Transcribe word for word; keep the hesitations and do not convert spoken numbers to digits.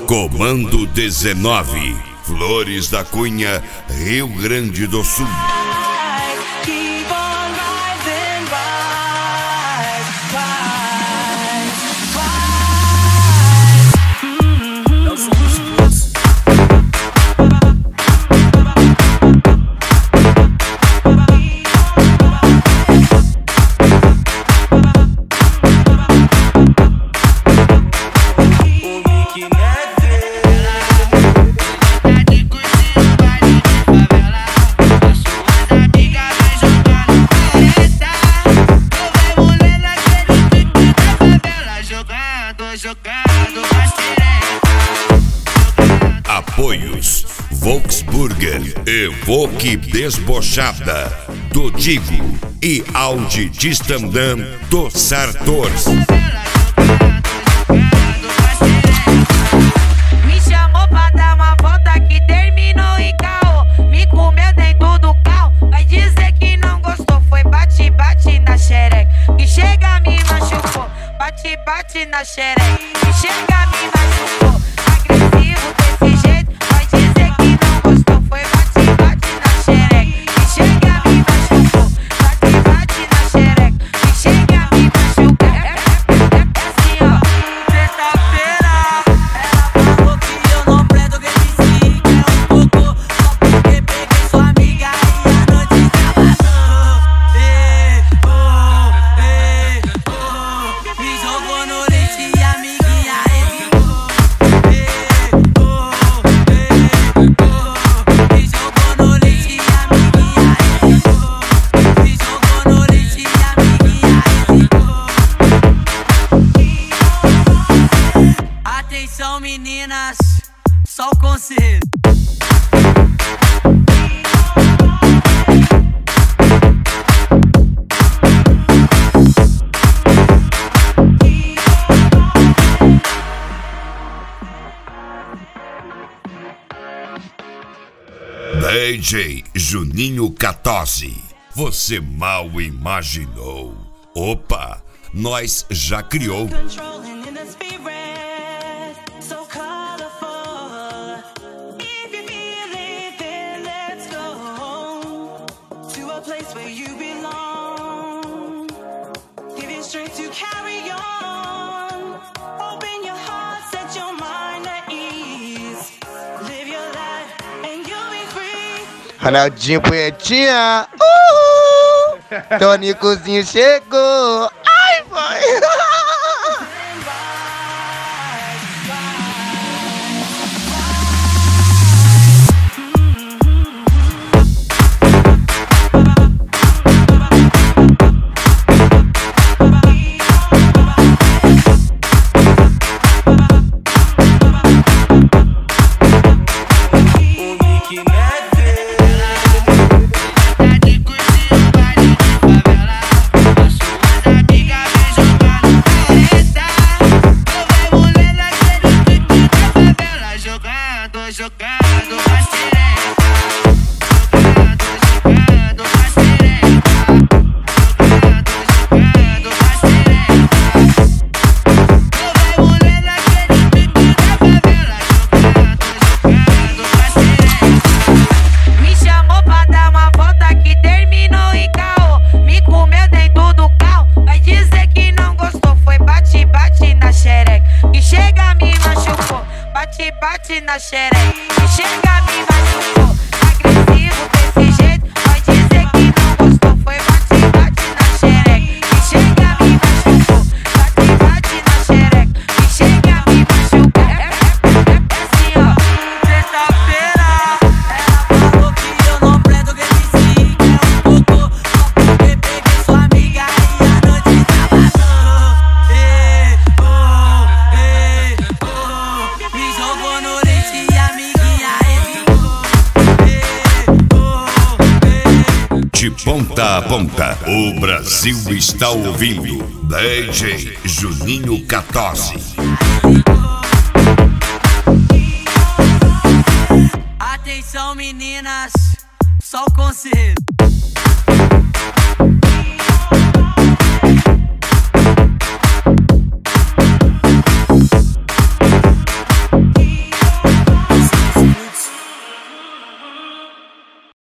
Comando dezenove, Flores da Cunha, Rio Grande do Sul. Apoios Volksburger, Evoque Desbochada do Digo e Audi Distandam do Sartors. Me chamou pra dar uma volta que terminou em caô. Me comeu dentro do carro, vai dizer que não gostou. Foi bate, bate na xereca, que chega me machucou. Bate, bate na xereca, que chega me machucou. Agressivo desse jeito, vai dizer que não gostou. Foi bate, bate na xereca, que chega me machucou. Bate, bate na xereca, que chega me machucou. É, é, é, é assim, ó. Sexta-feira, ela falou que eu não prendo, que me siga é um cocô. Só porque peguei sua amiga e a noite se abaixou. Ei, oh, ei, oh. Me jogou no leite e a amiguinha hesitou. Ei, oh, ei, oh. Me jogou no leite e a amiguinha hesitou. Me jogou no leite e a amiguinha hesitou. Atenção meninas, só o conselho. D J Juninho quatorze, você mal imaginou. Opa, nós já criou. Controlling in the spirit, so colorful. If you feel it, then let's go to a place where you belong. Give you strength to carry on. Open your heart, set your mind at ease. Live your life and you'll be free. Ronaldinho Punhetinha, uhul! Tonicozinho chegou. Ai, vai! Jogando pra xereca, jogando, jogando pra xereca, jogando, jogando pra xereca. Tu vai mulher naquele pique da favela, jogando, jogando pra xereca. Me chamou pra dar uma volta que terminou em caô. Me comeu dentro do carro, vai dizer que não gostou. Foi bate, bate na xereca, que chega me machucou. Bate, bate na xereca, que chega me machucou. Agressivo desse jeito, vai dizer que não gostou. Foi bate, bate na xereca, que chega me machucou. Bate, bate na xereca, que chega me machucou. É, é, é, é assim, ó. Sexta-feira, ela falou que eu não prendo, que me siga é um cocô. Só porque peguei sua amiga e a noite se abaixou. Ei, oh, ei, oh. Me jogou no leite e a amiguinha hesitou. Ei, oh, ei. De ponta a ponta, o Brasil está ouvindo. D J Juninho quatorze. Atenção meninas, só o conselho.